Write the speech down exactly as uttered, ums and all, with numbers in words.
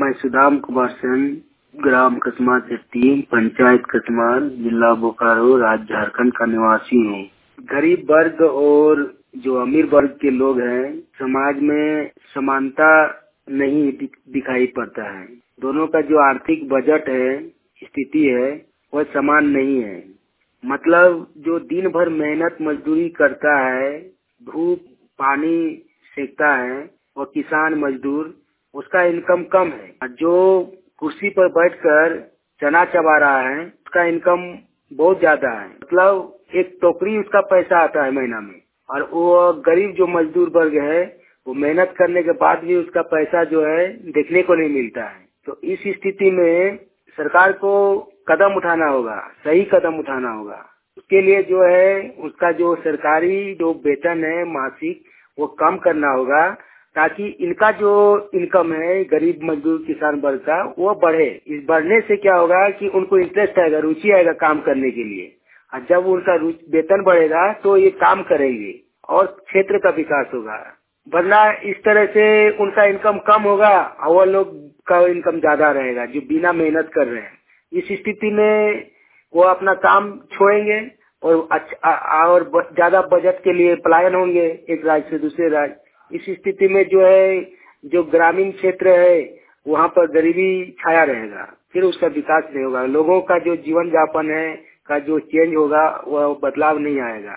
मैं सुदाम कुमार सेन, ग्राम कसमा चट्टी, पंचायत कसमा, जिला बोकारो, राज्य झारखंड का निवासी हूँ। गरीब वर्ग और जो अमीर वर्ग के लोग हैं, समाज में समानता नहीं दिखाई पड़ता है। दोनों का जो आर्थिक बजट है, स्थिति है, वह समान नहीं है। मतलब जो दिन भर मेहनत मजदूरी करता है, धूप पानी सेकता है, वो किसान मजदूर, उसका इनकम कम है। जो कुर्सी पर बैठकर चना चबा रहा है, उसका इनकम बहुत ज्यादा है। मतलब एक टोकरी उसका पैसा आता है महीना में। और वो गरीब जो मजदूर वर्ग है, वो मेहनत करने के बाद भी उसका पैसा जो है देखने को नहीं मिलता है। तो इस स्थिति में सरकार को कदम उठाना होगा, सही कदम उठाना होगा। उसके लिए जो है उसका जो सरकारी जो वेतन है मासिक, वो कम करना होगा, ताकि इनका जो इनकम है गरीब मजदूर किसान वर्ग का, वो बढ़े। इस बढ़ने से क्या होगा कि उनको इंटरेस्ट आएगा, रुचि आएगा काम करने के लिए। और जब उनका वेतन बढ़ेगा तो ये काम करेंगे और क्षेत्र का विकास होगा। वरना इस तरह से उनका इनकम कम होगा और वो लोग का इनकम ज्यादा रहेगा जो बिना मेहनत कर रहे हैं। इस स्थिति में वो अपना काम छोड़ेंगे और अच्छा और ज्यादा बजट के लिए पलायन होंगे एक राज्य से दूसरे राज्य। इस स्थिति में जो है जो ग्रामीण क्षेत्र है वहाँ पर गरीबी छाया रहेगा, फिर उसका विकास नहीं होगा। लोगों का जो जीवन यापन है का जो चेंज होगा वह बदलाव नहीं आएगा।